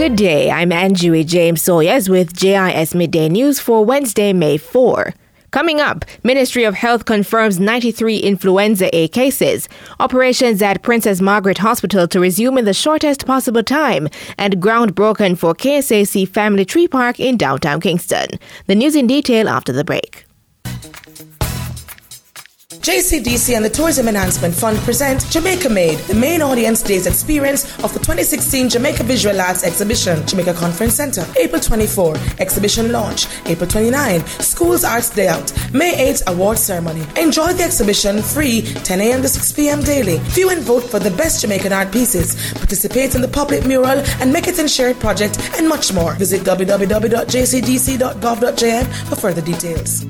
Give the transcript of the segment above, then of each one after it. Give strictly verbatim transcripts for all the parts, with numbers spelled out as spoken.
Good day, I'm Anjui James Sawyers with J I S Midday News for Wednesday, May fourth. Coming up, Ministry of Health confirms ninety-three influenza A cases, operations at Princess Margaret Hospital to resume in the shortest possible time, and ground broken for K S A C Family Tree Park in downtown Kingston. The news in detail after the break. J C D C and the Tourism Enhancement Fund present Jamaica Made, the main audience day's experience of the twenty sixteen Jamaica Visual Arts Exhibition, Jamaica Conference Center, April twenty-fourth, exhibition launch, April twenty-ninth, Schools Arts Day Out, May eighth, award ceremony. Enjoy the exhibition free, ten a.m. to six p.m. daily. View and vote for the best Jamaican art pieces, participate in the public mural and Make It and Share It project, and much more. Visit w w w dot j c d c dot gov dot j m for further details.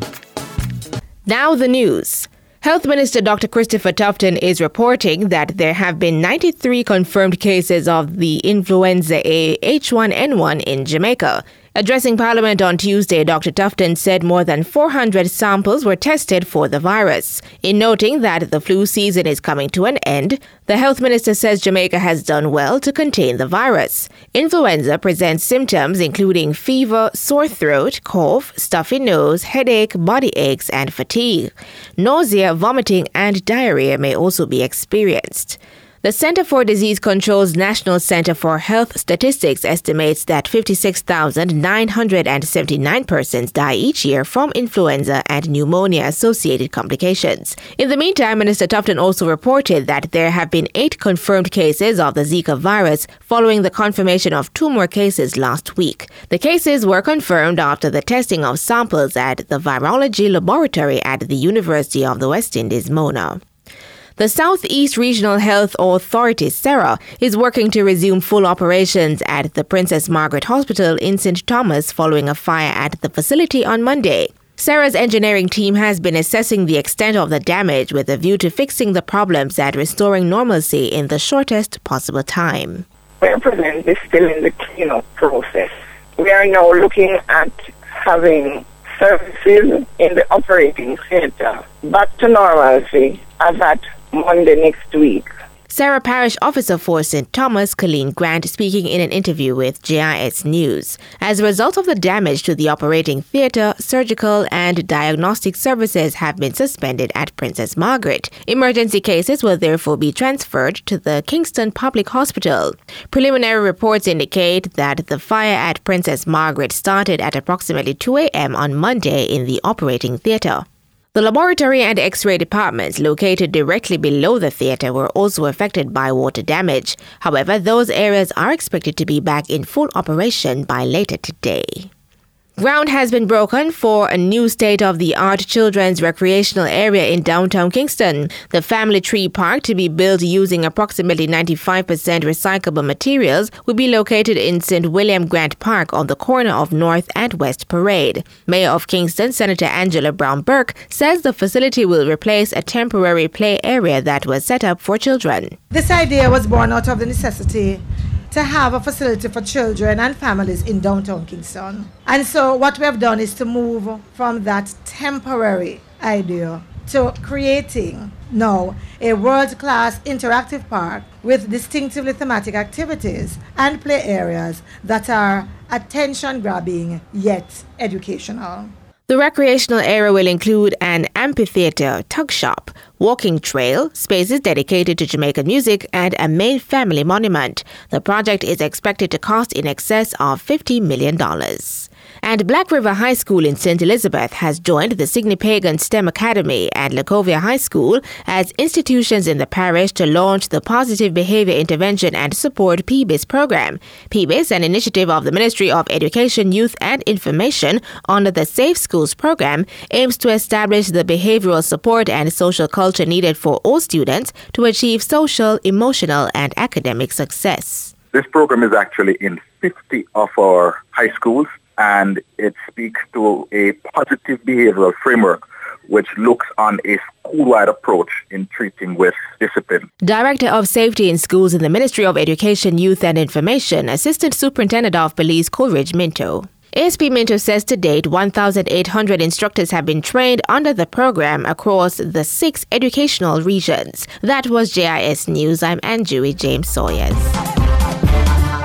Now the news. Health Minister Doctor Christopher Tufton is reporting that there have been ninety-three confirmed cases of the influenza A H one N one in Jamaica. Addressing Parliament on Tuesday, Doctor Tufton said more than four hundred samples were tested for the virus. In noting that the flu season is coming to an end, the health minister says Jamaica has done well to contain the virus. Influenza presents symptoms including fever, sore throat, cough, stuffy nose, headache, body aches, and fatigue. Nausea, vomiting, and diarrhea may also be experienced. The Center for Disease Control's National Center for Health Statistics estimates that fifty-six thousand nine hundred seventy-nine persons die each year from influenza and pneumonia-associated complications. In the meantime, Minister Tufton also reported that there have been eight confirmed cases of the Zika virus following the confirmation of two more cases last week. The cases were confirmed after the testing of samples at the Virology Laboratory at the University of the West Indies, Mona. The Southeast Regional Health Authority, SERA, is working to resume full operations at the Princess Margaret Hospital in Saint Thomas following a fire at the facility on Monday. SERA's engineering team has been assessing the extent of the damage with a view to fixing the problems and restoring normalcy in the shortest possible time. We're presently still in the cleanup process. We are now looking at having services in the operating theatre back to normalcy as at Monday next week. SERA Parish Officer for Saint Thomas, Colleen Grant, speaking in an interview with J I S News. As a result of the damage to the operating theatre, surgical and diagnostic services have been suspended at Princess Margaret. Emergency cases will therefore be transferred to the Kingston Public Hospital. Preliminary reports indicate that the fire at Princess Margaret started at approximately two a.m. on Monday in the operating theatre. The laboratory and X-ray departments located directly below the theatre were also affected by water damage. However, those areas are expected to be back in full operation by later today. Ground has been broken for a new state-of-the-art children's recreational area in downtown Kingston. The Family Tree Park, to be built using approximately ninety-five percent recyclable materials, will be located in Saint William Grant Park on the corner of North and West Parade. Mayor of Kingston, Senator Angela Brown-Burke, says the facility will replace a temporary play area that was set up for children. This idea was born out of the necessity to have a facility for children and families in downtown Kingston. And so what we have done is to move from that temporary idea to creating now a world-class interactive park with distinctively thematic activities and play areas that are attention-grabbing yet educational. The recreational area will include an amphitheater, tuck shop, walking trail, spaces dedicated to Jamaican music, and a main family monument. The project is expected to cost in excess of fifty million dollars. And Black River High School in Saint Elizabeth has joined the Sidney Pagan STEM Academy and Lacovia High School as institutions in the parish to launch the Positive Behavior Intervention and Support P B I S program. P B I S, an initiative of the Ministry of Education, Youth and Information under the Safe Schools program, aims to establish the behavioral support and social culture needed for all students to achieve social, emotional and academic success. This program is actually in fifty of our high schools, and it speaks to a positive behavioral framework which looks on a school-wide approach in treating with discipline. Director of Safety in Schools in the Ministry of Education, Youth and Information, Assistant Superintendent of Police Coleridge Minto. A S P Minto says to date, one thousand eight hundred instructors have been trained under the program across the six educational regions. That was J I S News. I'm Anjui James Sawyers.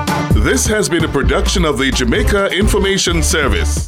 This has been a production of the Jamaica Information Service.